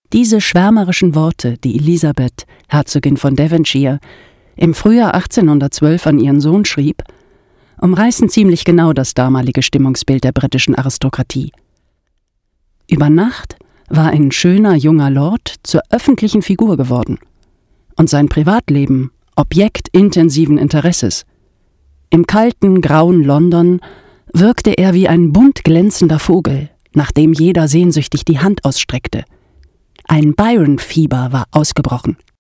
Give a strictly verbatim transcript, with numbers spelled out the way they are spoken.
Diese schwärmerischen Worte, die Elisabeth, Herzogin von Devonshire, im Frühjahr achtzehnhundertzwölf an ihren Sohn schrieb, umreißen ziemlich genau das damalige Stimmungsbild der britischen Aristokratie. Über Nacht war ein schöner junger Lord zur öffentlichen Figur geworden und sein Privatleben Objekt intensiven Interesses. Im kalten, grauen London wirkte er wie ein bunt glänzender Vogel, nach dem jeder sehnsüchtig die Hand ausstreckte. Ein Byron-Fieber war ausgebrochen.